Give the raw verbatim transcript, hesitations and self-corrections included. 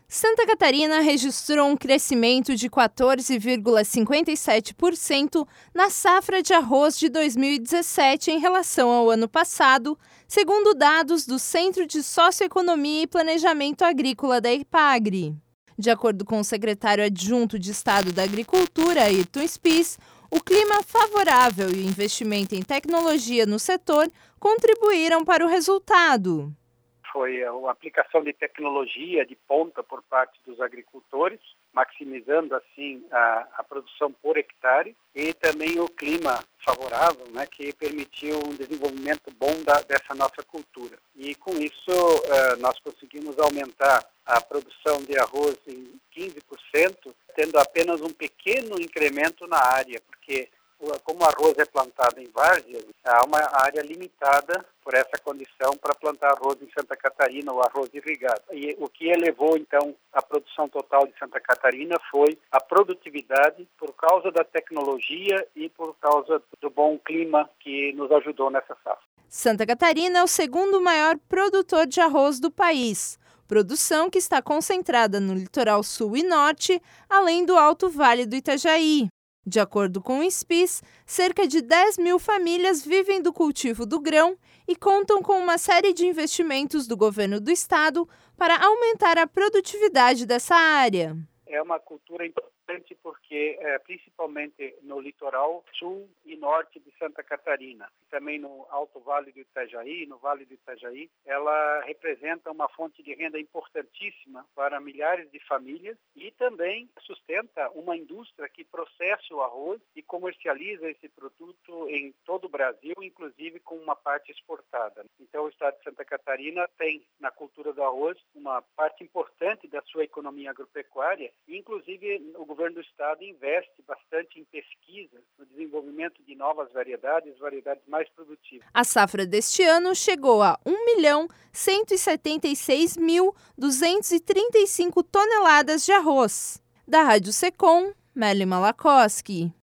Santa Catarina registrou um crescimento de quatorze vírgula cinquenta e sete por cento na safra de arroz de dois mil e dezessete em relação ao ano passado, segundo dados do Centro de Socioeconomia e Planejamento Agrícola da EPAGRE. De acordo com o secretário adjunto de Estado da Agricultura, Ayrton Spies, o clima favorável e o investimento em tecnologia no setor contribuíram para o resultado. Foi a aplicação de tecnologia de ponta por parte dos agricultores, maximizando assim a, a produção por hectare, e também o clima favorável, né, que permitiu um desenvolvimento bom da, dessa nossa cultura. E com isso uh, nós conseguimos aumentar a produção de arroz em quinze por cento, tendo apenas um pequeno incremento na área, porque como o arroz é plantado em várzeas, há uma área limitada por essa condição para plantar arroz em Santa Catarina, ou arroz irrigado. E o que elevou, então, a produção total de Santa Catarina foi a produtividade por causa da tecnologia e por causa do bom clima que nos ajudou nessa safra. Santa Catarina é o segundo maior produtor de arroz do país. Produção que está concentrada no litoral sul e norte, além do Alto Vale do Itajaí. De acordo com o Spies, cerca de dez mil famílias vivem do cultivo do grão e contam com uma série de investimentos do governo do estado para aumentar a produtividade dessa área. É uma cultura importante porque, é, principalmente no litoral sul e norte de Santa Catarina, também no Alto Vale do Itajaí, no Vale do Itajaí, ela representa uma fonte de renda importantíssima para milhares de famílias e também sustenta uma indústria que processa o arroz e comercializa esse produto em todo o Brasil, inclusive com uma parte exportada. Então, o estado de Santa Catarina tem na cultura do arroz uma parte importante da sua economia agropecuária. Inclusive, o governo do estado investe bastante em pesquisa, no desenvolvimento de novas variedades, variedades mais produtivas. A safra deste ano chegou a um milhão cento e setenta e seis mil duzentos e trinta e cinco toneladas de arroz. Da Rádio Secom, Meli Malakoski.